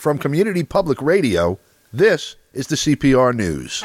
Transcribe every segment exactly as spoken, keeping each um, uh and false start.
From Community Public Radio, this is the C P R News.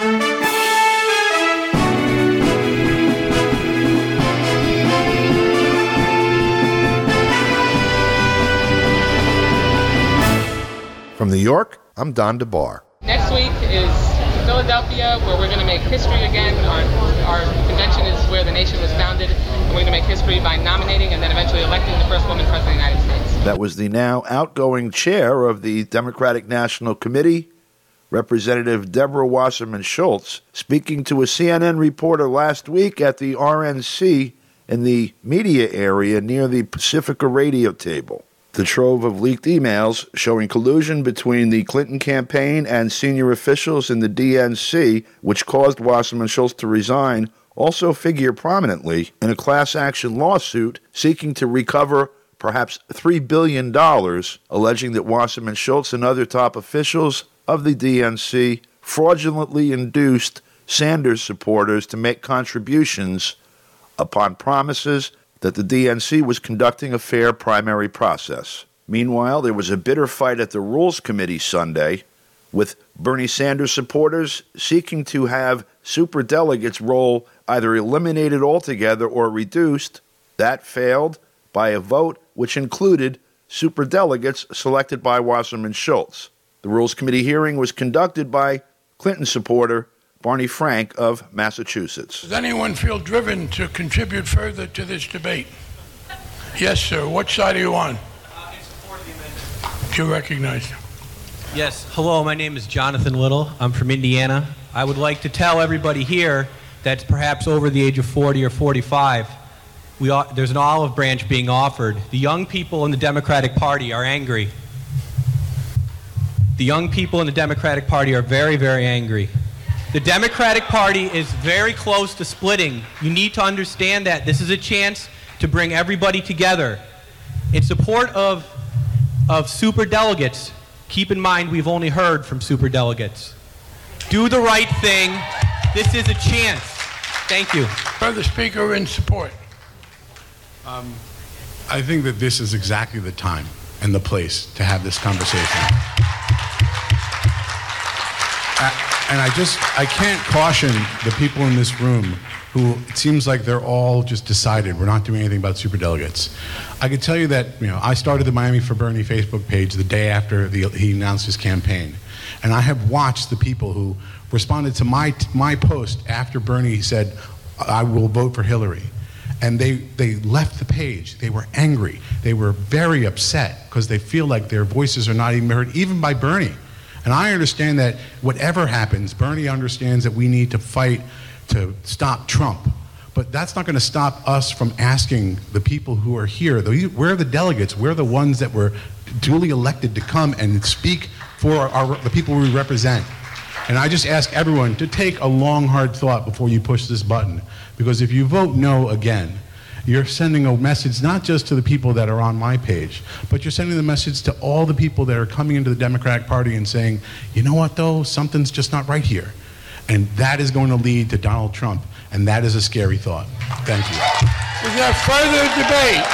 From New York, I'm Don DeBar. Next week is Philadelphia, where we're going to make history again. Our, our convention is where the nation was founded, and we're going to make history by nominating and then eventually electing the first woman president of the United States. That was the now outgoing chair of the Democratic National Committee, Representative Deborah Wasserman Schultz, speaking to a C N N reporter last week at the R N C in the media area near the Pacifica radio table. The trove of leaked emails showing collusion between the Clinton campaign and senior officials in the D N C, which caused Wasserman Schultz to resign, also figure prominently in a class action lawsuit seeking to recover perhaps three billion dollars, alleging that Wasserman Schultz and other top officials of the D N C fraudulently induced Sanders supporters to make contributions upon promises that the D N C was conducting a fair primary process. Meanwhile, there was a bitter fight at the Rules Committee Sunday, with Bernie Sanders supporters seeking to have superdelegates' role either eliminated altogether or reduced. That failed by a vote which included superdelegates selected by Wasserman Schultz. The Rules Committee hearing was conducted by Clinton supporter Barney Frank of Massachusetts. Does anyone feel driven to contribute further to this debate? Yes, sir. What side are you on? Uh, in support of the amendment. Do you recognize? Yes. Hello, my name is Jonathan Little. I'm from Indiana. I would like to tell everybody here that's perhaps over the age of forty or forty-five, we are, there's an olive branch being offered. The young people in the Democratic Party are angry. The young people in the Democratic Party are very, very angry. The Democratic Party is very close to splitting. You need to understand that. This is a chance to bring everybody together. In support of, of superdelegates, keep in mind we've only heard from superdelegates. Do the right thing. This is a chance. Thank you. Further speaker in support. Um, I think that this is exactly the time and the place to have this conversation. Uh, And I just, I can't caution the people in this room who it seems like they're all just decided we're not doing anything about superdelegates. I can tell you that, you know, I started the Miami for Bernie Facebook page the day after the, he announced his campaign. And I have watched the people who responded to my, my post after Bernie said, I will vote for Hillary. And they, they left the page. They were angry. They were very upset because they feel like their voices are not even heard, even by Bernie. And I understand that whatever happens, Bernie understands that we need to fight to stop Trump. But that's not going to stop us from asking the people who are here. We're the delegates. We're the ones that were duly elected to come and speak for our, the people we represent. And I just ask everyone to take a long, hard thought before you push this button. Because if you vote no again, you're sending a message not just to the people that are on my page, but you're sending the message to all the people that are coming into the Democratic Party and saying, you know what, though, something's just not right here. And that is going to lead to Donald Trump, and that is a scary thought. Thank you. Is there further debate?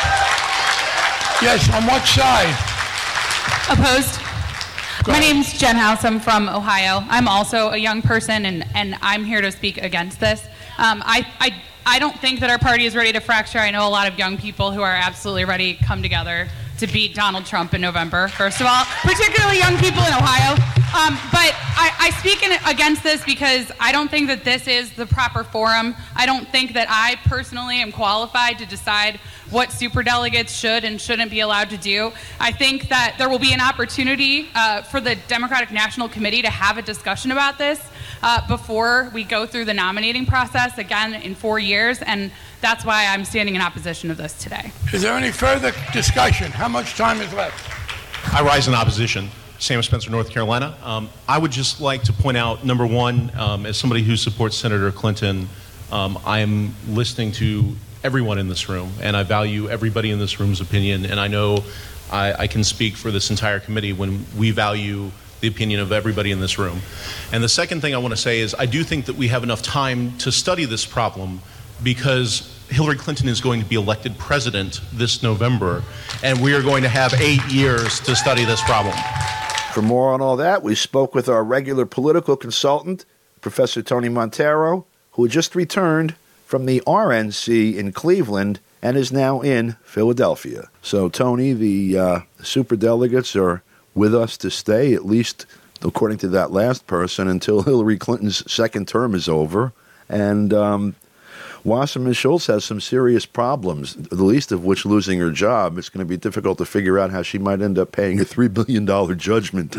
Yes, on what side? Opposed? Go My ahead. name's Jen House. I'm from Ohio. I'm also a young person, and, and I'm here to speak against this. Um, I, I I don't think that our party is ready to fracture. I know a lot of young people who are absolutely ready to come together to beat Donald Trump in November, first of all, particularly young people in Ohio. Um, but I, I speak in, against this because I don't think that this is the proper forum. I don't think that I personally am qualified to decide what superdelegates should and shouldn't be allowed to do. I think that there will be an opportunity uh, for the Democratic National Committee to have a discussion about this uh, before we go through the nominating process again in four years, and that's why I'm standing in opposition of this today. Is there any further discussion? How much time is left? I rise in opposition. Sam Spencer, North Carolina. Um, I would just like to point out, number one, um, as somebody who supports Senator Clinton, um, I am listening to everyone in this room, and I value everybody in this room's opinion, and I know I, I can speak for this entire committee when we value the opinion of everybody in this room. And the second thing I want to say is I do think that we have enough time to study this problem because Hillary Clinton is going to be elected president this November, and we are going to have eight years to study this problem. For more on all that, we spoke with our regular political consultant, Professor Tony Montero, who had just returned from the R N C in Cleveland and is now in Philadelphia. So, Tony, the uh, superdelegates are with us to stay, at least according to that last person, until Hillary Clinton's second term is over. And um, Wasserman Schultz has some serious problems, the least of which losing her job. It's going to be difficult to figure out how she might end up paying a three billion dollars judgment.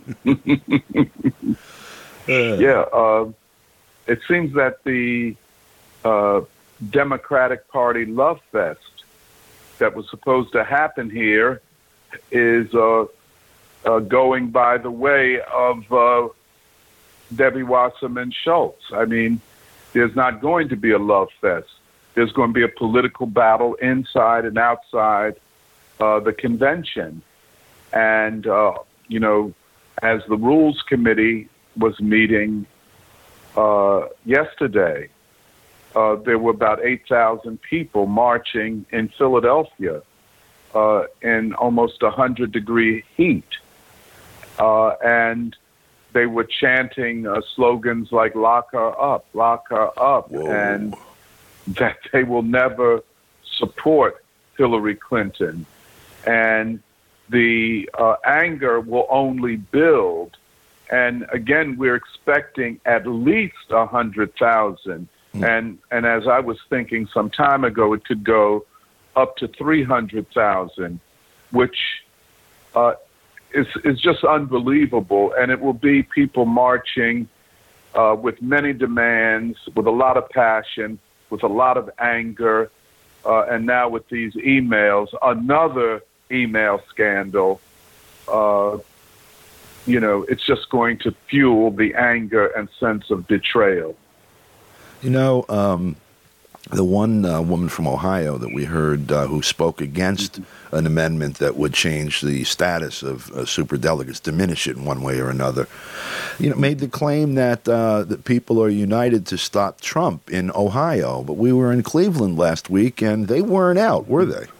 yeah, uh, it seems that the uh, Democratic Party love fest that was supposed to happen here is uh, uh, going by the way of uh, Debbie Wasserman Schultz. I mean, there's not going to be a love fest. There's going to be a political battle inside and outside uh, the convention. And, uh, you know, as the Rules Committee was meeting uh, yesterday, uh, there were about eight thousand people marching in Philadelphia uh, in almost one hundred degree heat. Uh, and they were chanting uh, slogans like "Lock her up, lock her up," Whoa. And that they will never support Hillary Clinton. And the uh, anger will only build. And again, we're expecting at least one hundred thousand. Mm. And, and as I was thinking some time ago, it could go up to three hundred thousand, which uh, is, is just unbelievable. And it will be people marching uh, with many demands, with a lot of passion, with a lot of anger, uh, and now with these emails, another email scandal. Uh, you know, it's just going to fuel the anger and sense of betrayal. You know, um, the one uh, woman from Ohio that we heard uh, who spoke against mm-hmm. an amendment that would change the status of uh, superdelegates, diminish it in one way or another, you know, made the claim that uh, that people are united to stop Trump in Ohio. But we were in Cleveland last week, and they weren't out, were they?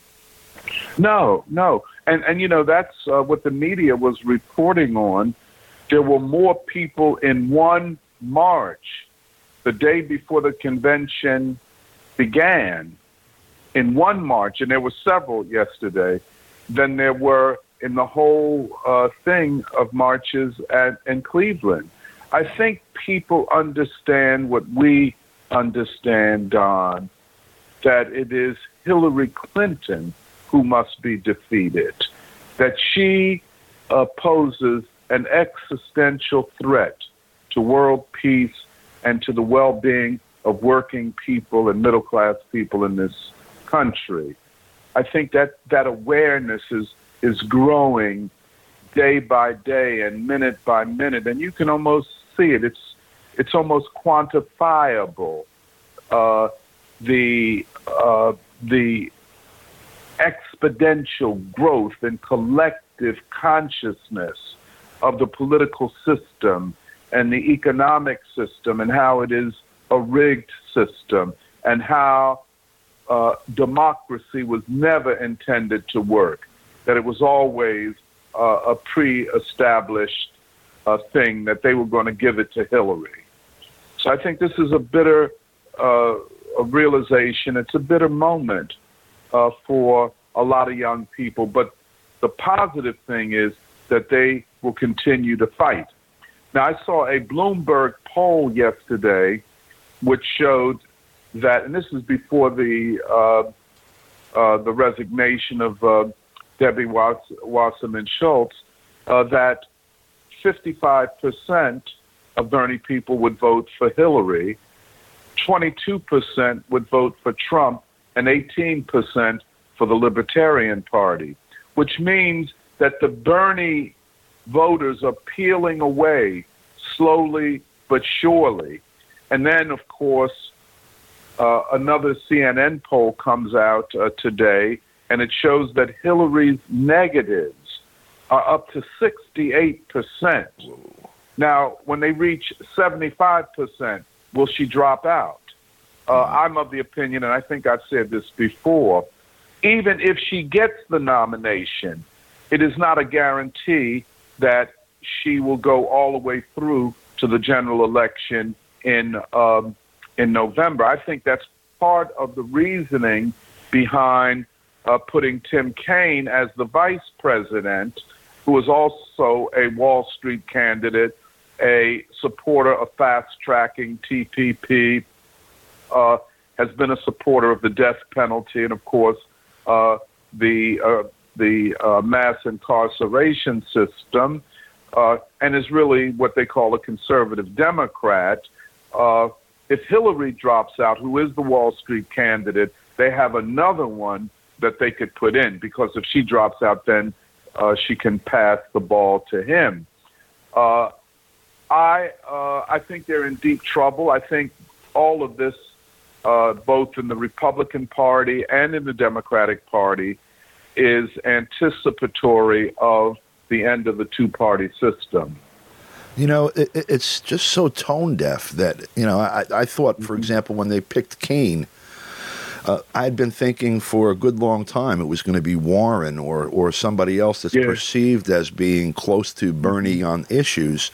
No, no. And, and you know, that's uh, what the media was reporting on. There were more people in one march the day before the convention began, in one march, and there were several yesterday, than there were in the whole uh, thing of marches at, in Cleveland. I think people understand what we understand, Don, that it is Hillary Clinton who must be defeated, that she uh, poses an existential threat to world peace and to the well-being of working people and middle-class people in this country. I think that that awareness is is growing day by day and minute by minute, and you can almost see it. It's it's almost quantifiable. Uh, the uh, the exponential growth in collective consciousness of the political system and the economic system, and how it is a rigged system, and how uh, democracy was never intended to work, that it was always uh, a pre-established uh, thing, that they were going to give it to Hillary. So I think this is a bitter uh, a realization. It's a bitter moment uh, for a lot of young people, but the positive thing is that they will continue to fight. Now, I saw a Bloomberg poll yesterday which showed that, and this is before the uh, uh, the resignation of uh, Debbie Was- Wasserman Schultz, uh, that fifty-five percent of Bernie people would vote for Hillary, twenty-two percent would vote for Trump, and eighteen percent for the Libertarian Party, which means that the Bernie voters are peeling away slowly but surely. And then, of course, uh, another C N N poll comes out uh, today, and it shows that Hillary's negatives are up to sixty-eight percent. Now, when they reach seventy-five percent, will she drop out? Uh, I'm of the opinion, and I think I've said this before, even if she gets the nomination, it is not a guarantee that she will go all the way through to the general election in um, in November. I think that's part of the reasoning behind uh, putting Tim Kaine as the vice president, who is also a Wall Street candidate, a supporter of fast-tracking T P P, uh, has been a supporter of the death penalty, and of course, uh, the uh, the uh, mass incarceration system, uh, and is really what they call a conservative Democrat. Uh, if Hillary drops out, who is the Wall Street candidate, they have another one that they could put in, because if she drops out, then uh, she can pass the ball to him. Uh, I uh, I think they're in deep trouble. I think all of this, uh, both in the Republican Party and in the Democratic Party, is anticipatory of the end of the two-party system. You know, it, it's just so tone deaf that, you know, I, I thought, for example, when they picked Kaine, uh, I'd been thinking for a good long time it was going to be Warren or, or somebody else that's yeah. perceived as being close to Bernie on issues.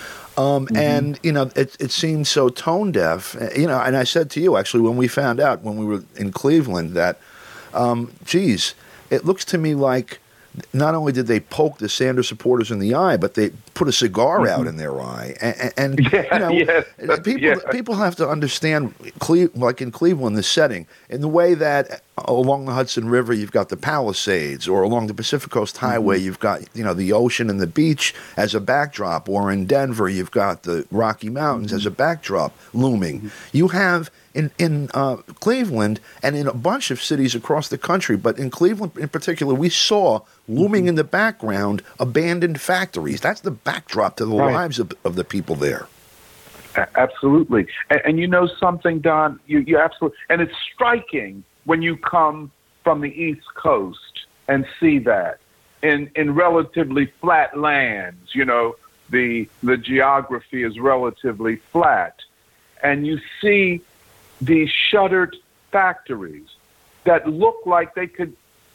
Um, mm-hmm. And, you know, it, it seemed so tone deaf. You know, and I said to you, actually, when we found out when we were in Cleveland that, um, geez, it looks to me like not only did they poke the Sanders supporters in the eye, but they put a cigar mm-hmm. out in their eye. And, and yeah, you know, yes. people yeah. people have to understand, Cle- like in Cleveland, the setting, in the way that along the Hudson River you've got the Palisades, or along the Pacific Coast Highway mm-hmm. you've got, you know, the ocean and the beach as a backdrop, or in Denver you've got the Rocky Mountains mm-hmm. as a backdrop looming. Mm-hmm. You have in in uh, Cleveland and in a bunch of cities across the country, but in Cleveland in particular, we saw looming mm-hmm. in the background abandoned factories. That's the backdrop to the right. lives of, of the people there. Absolutely. And, and you know something, Don? You, you absolutely, and it's striking when you come from the East Coast and see that in in relatively flat lands. You know, the the geography is relatively flat, and you see these shuttered factories that look like they could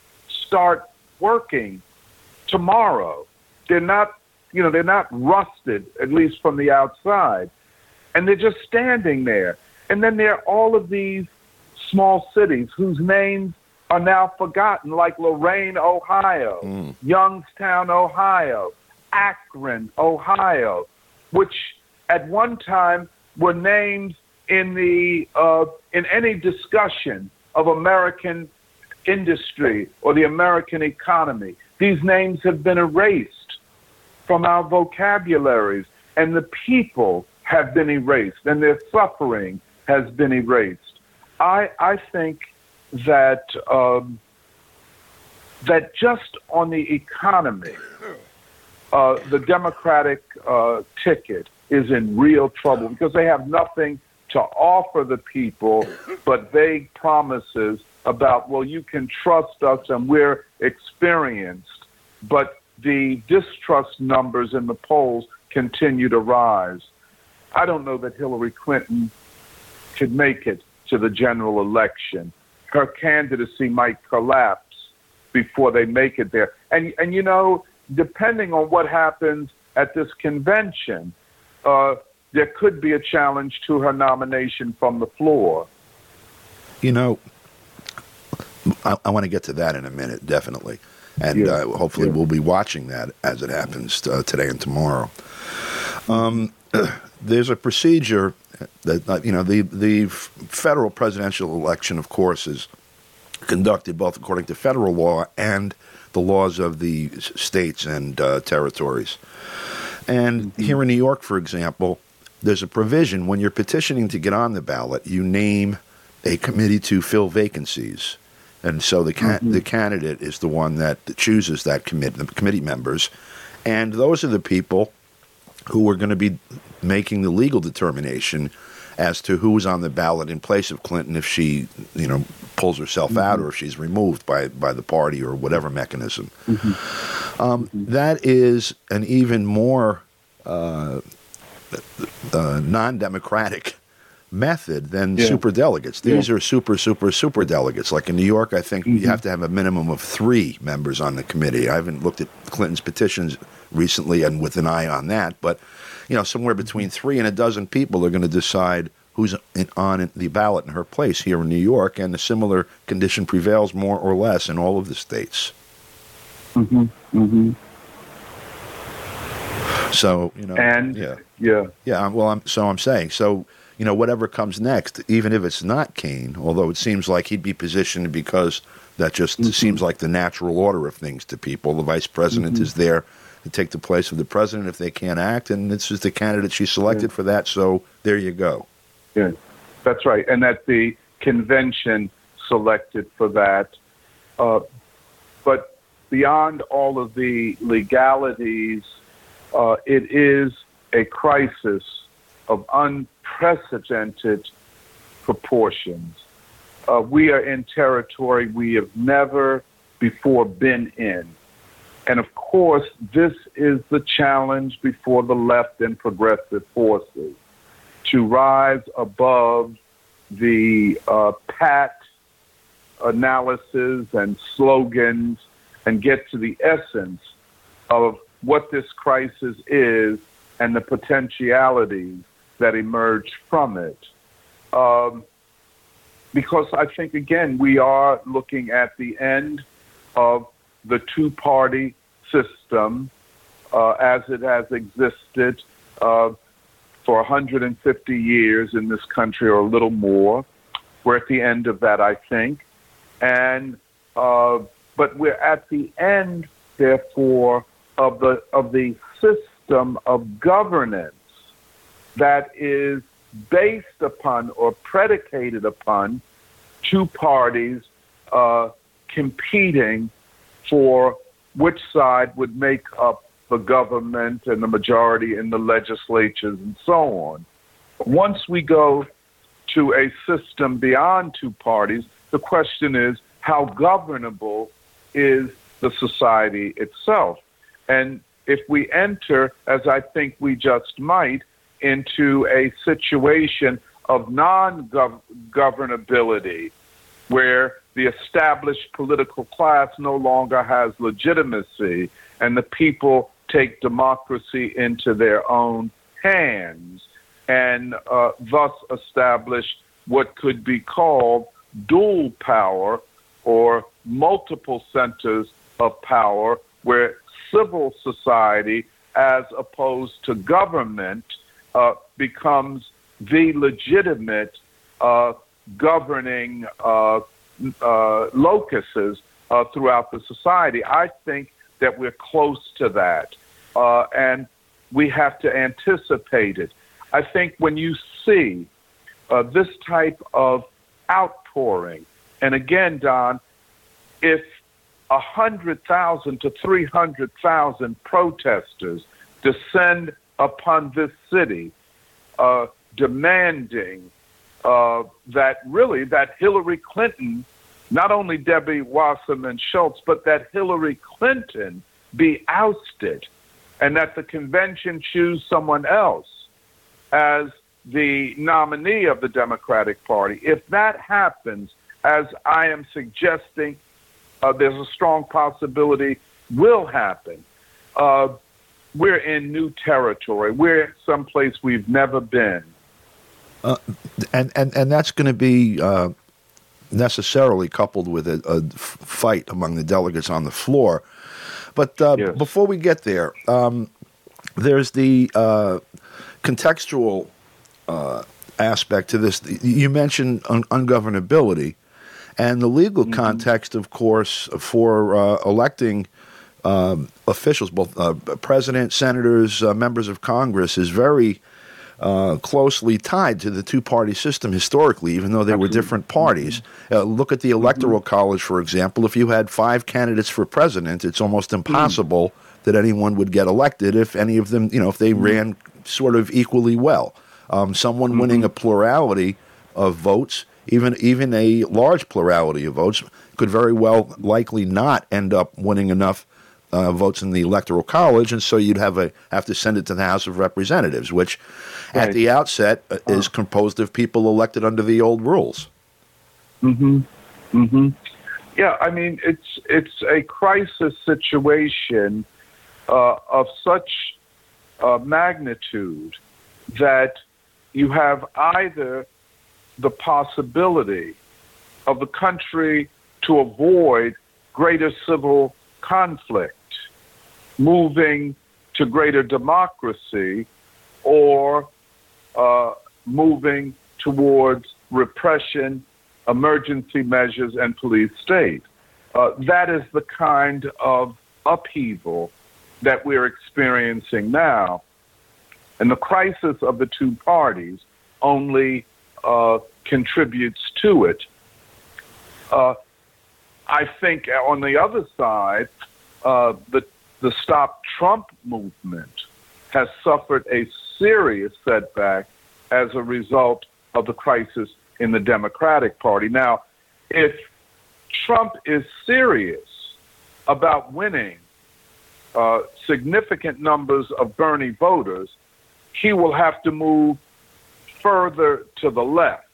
start working tomorrow. They're not, you know, they're not rusted, at least from the outside, and they're just standing there. And then there are all of these small cities whose names are now forgotten, like Lorain, Ohio, mm. Youngstown, Ohio, Akron, Ohio, which at one time were names in the uh, in any discussion of American industry or the American economy. These names have been erased from our vocabularies, and the people have been erased, and their suffering has been erased. I I think that um, that just on the economy, uh, the Democratic uh, ticket is in real trouble, because they have nothing to offer the people but vague promises about, well, you can trust us and we're experienced. But the distrust numbers in the polls continue to rise. I don't know that Hillary Clinton could make it to the general election. Her candidacy might collapse before they make it there. And, and you know, depending on what happens at this convention, uh, there could be a challenge to her nomination from the floor. You know, I, I want to get to that in a minute, definitely. And yeah. uh, hopefully yeah. we'll be watching that as it happens uh, today and tomorrow. Um, there's a procedure that, uh, you know, the, the federal presidential election, of course, is conducted both according to federal law and the laws of the states and uh, territories. And mm-hmm. here in New York, for example, there's a provision when you're petitioning to get on the ballot, you name a committee to fill vacancies. And so the ca- mm-hmm. the candidate is the one that chooses that committee, the committee members. And those are the people who are going to be making the legal determination as to who's on the ballot in place of Clinton if she, you know, pulls herself mm-hmm. out or if she's removed by, by the party or whatever mechanism. Mm-hmm. Um, mm-hmm. That is an even more uh, uh, non-democratic method than Yeah. super delegates. These Yeah. are super, super, super delegates. Like in New York, I think Mhm. you have to have a minimum of three members on the committee. I haven't looked at Clinton's petitions recently and with an eye on that, but you know, somewhere between three and a dozen people are going to decide who's in, on the ballot in her place here in New York, and a similar condition prevails more or less in all of the states. Mm-hmm. Mm-hmm. So, you know, And yeah, yeah, yeah. I'm- Well, I'm so I'm saying so. You know, whatever comes next, even if it's not Kaine, although it seems like he'd be positioned because that just Mhm. seems like the natural order of things to people. The vice president Mhm. is there to take the place of the president if they can't act, and this is the candidate she selected Yeah. for that. So there you go. yeah, that's right. And that the convention selected for that. Uh, but beyond all of the legalities, uh, it is a crisis of unprecedented proportions. Uh, we are in territory we have never before been in. And of course, this is the challenge before the left and progressive forces, to rise above the uh, pat analysis and slogans and get to the essence of what this crisis is and the potentialities that emerge from it. Um, because I think, again, we are looking at the end of the two-party system uh, as it has existed uh, for one hundred fifty years in this country, or a little more. We're at the end of that, I think. And uh, but we're at the end, therefore, of the of the system of governance that is based upon or predicated upon two parties uh, competing for which side would make up the government and the majority in the legislatures and so on. Once we go to a system beyond two parties, the question is, how governable is the society itself? And if we enter, as I think we just might, into a situation of non-governability, where the established political class no longer has legitimacy and the people take democracy into their own hands, and uh, thus establish what could be called dual power, or multiple centers of power, where civil society, as opposed to government, uh, becomes the legitimate uh, governing uh, uh, locuses uh, throughout the society. I think that we're close to that, uh, and we have to anticipate it. I think when you see uh, this type of outpouring, and again, Don, if one hundred thousand to three hundred thousand protesters descend upon this city, uh, demanding uh, that really that Hillary Clinton, not only Debbie Wasserman Schultz, but that Hillary Clinton be ousted, and that the convention choose someone else as the nominee of the Democratic Party. If that happens, as I am suggesting, uh, there's a strong possibility will happen, uh, we're in new territory. We're someplace we've never been. Uh, and, and, and that's going to be uh, necessarily coupled with a, a f- fight among the delegates on the floor. But uh, Yes. before we get there, um, there's the uh, contextual uh, aspect to this. You mentioned un- ungovernability, and the legal Mm-hmm. context, of course, for uh, electing um, officials, both uh, president, senators, uh, members of Congress, is very uh, closely tied to the two-party system historically, even though they were different parties. Uh, look at the Electoral College, for example. If you had five candidates for president, it's almost impossible that anyone would get elected if any of them, you know, if they ran sort of equally well. Um, someone winning a plurality of votes, even even a large plurality of votes, could very well likely not end up winning enough uh, votes in the Electoral College, and so you'd have a have to send it to the House of Representatives, which Right. at the outset uh, is composed of people elected under the old rules. Mm-hmm. Mm-hmm. Yeah, I mean, it's it's a crisis situation uh, of such uh, magnitude that you have either the possibility of the country to avoid greater civil conflict, moving to greater democracy, or uh, moving towards repression, emergency measures, and police state. Uh, that is the kind of upheaval that we're experiencing now. And the crisis of the two parties only uh, contributes to it. Uh, I think on the other side, uh, the, the Stop Trump movement has suffered a serious setback as a result of the crisis in the Democratic Party. Now, if Trump is serious about winning uh, significant numbers of Bernie voters, he will have to move further to the left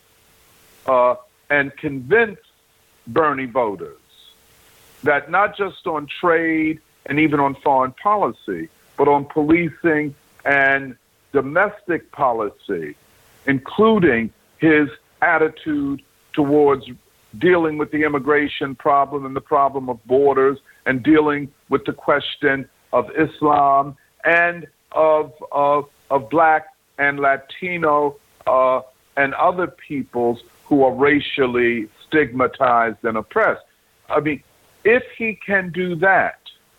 uh, and convince Bernie voters that not just on trade and even on foreign policy, but on policing and domestic policy, including his attitude towards dealing with the immigration problem and the problem of borders and dealing with the question of Islam and of of, of black and Latino uh, and other peoples who are racially stigmatized and oppressed. I mean, if he can do that,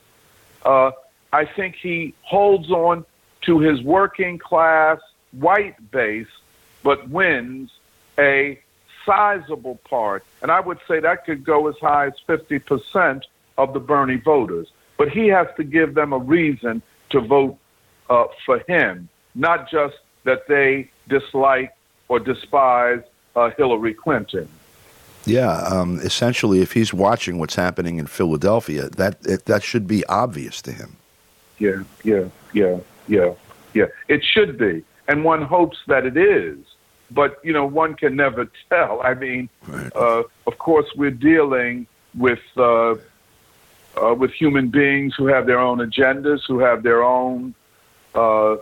uh, I think he holds on to his working class white base, but wins a sizable part. And I would say that could go as high as fifty percent of the Bernie voters. But he has to give them a reason to vote uh, for him, not just that they dislike or despise uh, Hillary Clinton. Yeah, um, essentially, if he's watching what's happening in Philadelphia, that it, that should be obvious to him. Yeah, yeah, yeah, yeah, yeah. It should be, and one hopes that it is. But, you know, one can never tell. I mean, right. uh, of course, we're dealing with uh, uh, with human beings who have their own agendas, who have their own uh,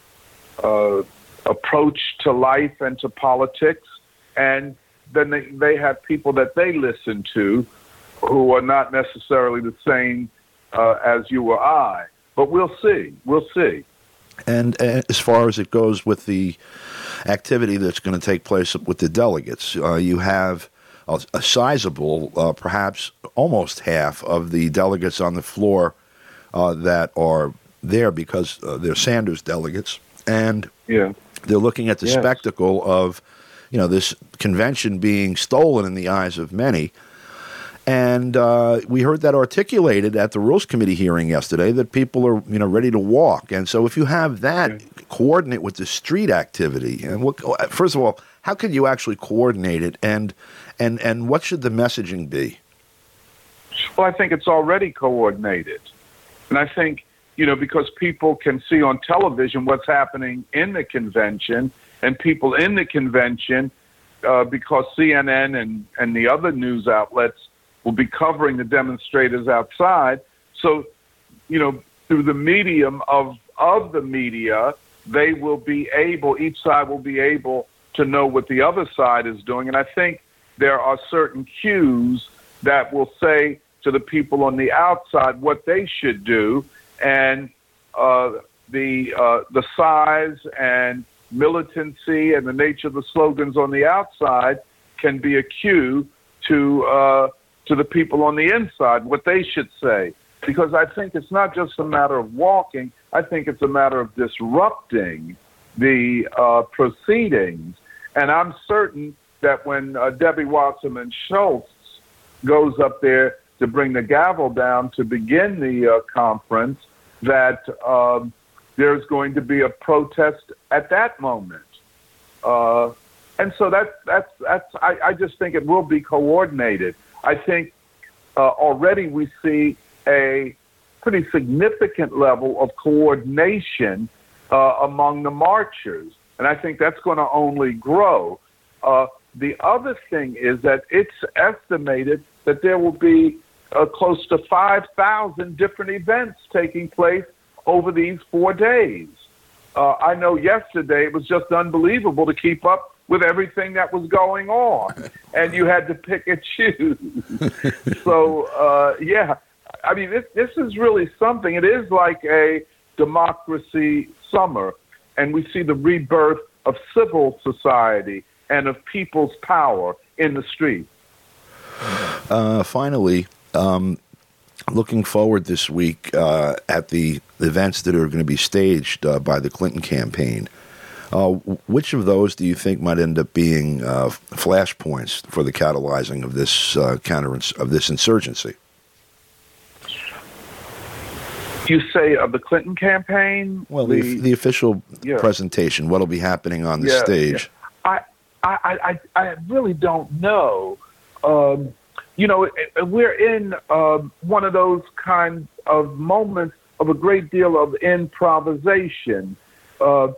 uh, approach to life and to politics, and then they, they have people that they listen to who are not necessarily the same uh, as you or I. But we'll see. We'll see. And uh, as far as it goes with the activity that's going to take place with the delegates, uh, you have a, a sizable, uh, perhaps almost half of the delegates on the floor uh, that are there because uh, they're Sanders delegates, and yeah. they're looking at the yes. spectacle of, you know, this convention being stolen in the eyes of many. And uh, we heard that articulated at the Rules Committee hearing yesterday, that people are, you know, ready to walk. And so if you have that okay. coordinate with the street activity, and what, first of all, how can you actually coordinate it, and and and what should the messaging be? Well, I think it's already coordinated. And I think, you know, because people can see on television what's happening in the convention, and people in the convention, uh, because C N N and, and the other news outlets will be covering the demonstrators outside. So, you know, through the medium of, of the media, they will be able, each side will be able to know what the other side is doing. And I think there are certain cues that will say to the people on the outside what they should do. And uh, the uh, the size and militancy and the nature of the slogans on the outside can be a cue to uh, to the people on the inside what they should say. Because I think it's not just a matter of walking. I think it's a matter of disrupting the uh, proceedings. And I'm certain that when uh, Debbie Wasserman Schultz goes up there to bring the gavel down to begin the uh, conference, that um, there's going to be a protest at that moment. Uh, and so that's, that's, that's, I, I just think it will be coordinated. I think uh, already we see a pretty significant level of coordination uh, among the marchers. And I think that's going to only grow. Uh, the other thing is that it's estimated that there will be uh, close to five thousand different events taking place over these four days. Uh, I know yesterday it was just unbelievable to keep up with everything that was going on, and you had to pick and choose. so, uh, yeah, I mean, this, this is really something. It is like a democracy summer, and we see the rebirth of civil society and of people's power in the street. Uh, finally, um, looking forward this week uh, at the events that are going to be staged uh, by the Clinton campaign, uh, which of those do you think might end up being uh, flashpoints for the catalyzing of this uh, counter of this insurgency? You say of the Clinton campaign? Well, the, the, the official yeah. presentation, what will be happening on the yeah, stage? Yeah. I, I, I, I really don't know. Um, you know, we're in uh, one of those kinds of moments of a great deal of improvisation. Uh,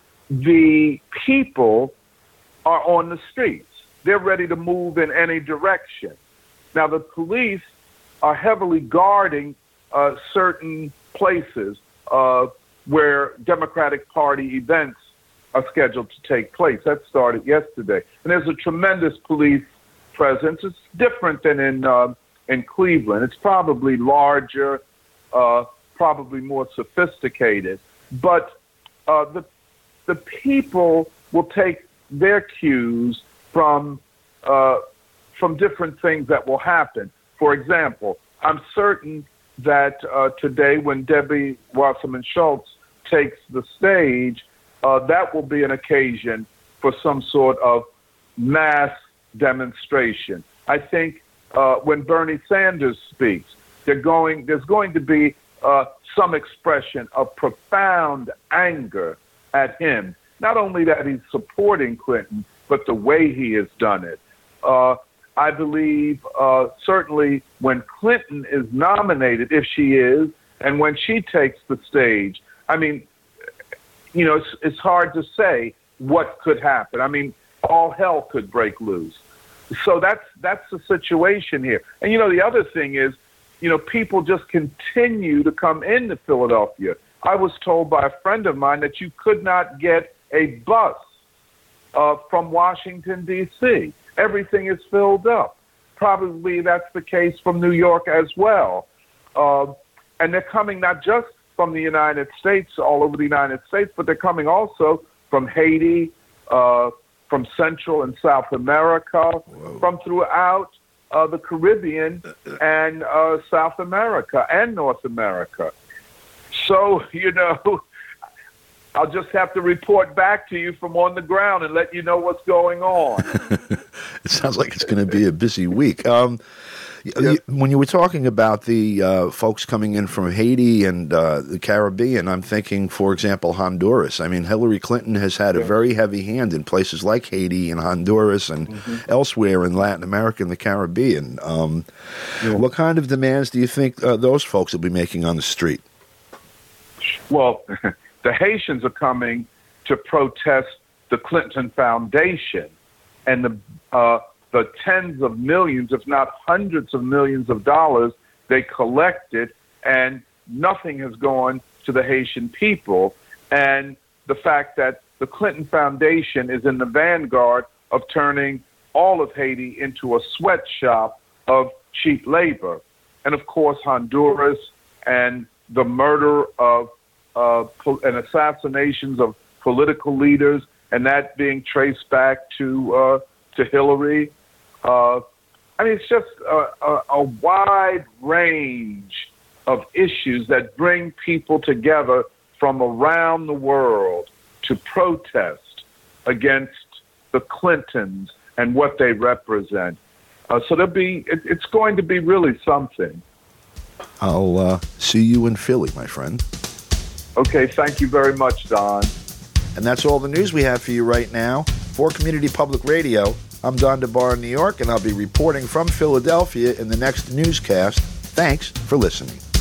the people are on the streets. They're ready to move in any direction. Now, the police are heavily guarding uh, certain places uh, where Democratic Party events are scheduled to take place. That started yesterday. And there's a tremendous police presence. It's different than in uh, in Cleveland. It's probably larger, uh, probably more sophisticated. But uh, the the people will take their cues from uh, from different things that will happen. For example, I'm certain that uh, today, when Debbie Wasserman Schultz takes the stage, uh, that will be an occasion for some sort of mass demonstration. I think uh, when Bernie Sanders speaks, they're going, there's going to be uh, some expression of profound anger at him. Not only that he's supporting Clinton, but the way he has done it. Uh, I believe uh, certainly when Clinton is nominated, if she is, and when she takes the stage, I mean, you know, it's, it's hard to say what could happen. I mean, all hell could break loose. So that's that's the situation here. And, you know, the other thing is, you know, people just continue to come into Philadelphia. I was told by a friend of mine that you could not get a bus uh, from Washington, D C Everything is filled up. Probably that's the case from New York as well. Uh, and they're coming not just from the United States, all over the United States, but they're coming also from Haiti, uh, from Central and South America, Whoa. from throughout uh, the Caribbean and uh, South America and North America. So, you know, I'll just have to report back to you from on the ground and let you know what's going on. It sounds like it's going to be a busy week. Um, yeah. When you were talking about the uh, folks coming in from Haiti and uh, the Caribbean, I'm thinking, for example, Honduras. I mean, Hillary Clinton has had yeah. a very heavy hand in places like Haiti and Honduras and mm-hmm. elsewhere in Latin America and the Caribbean. Um, yeah. What kind of demands do you think uh, those folks will be making on the street? Well, the Haitians are coming to protest the Clinton Foundation and the uh, the tens of millions, if not hundreds of millions of dollars they collected, and nothing has gone to the Haitian people. And the fact that the Clinton Foundation is in the vanguard of turning all of Haiti into a sweatshop of cheap labor. And, of course, Honduras and the murder of uh, and assassinations of political leaders, and that being traced back to uh, to Hillary. Uh, I mean, it's just a, a, a wide range of issues that bring people together from around the world to protest against the Clintons and what they represent. Uh, so there'll be, it, it's going to be really something. I'll uh, see you in Philly, my friend. Okay, thank you very much, Don. And that's all the news we have for you right now. For Community Public Radio, I'm Don DeBar in New York, and I'll be reporting from Philadelphia in the next newscast. Thanks for listening.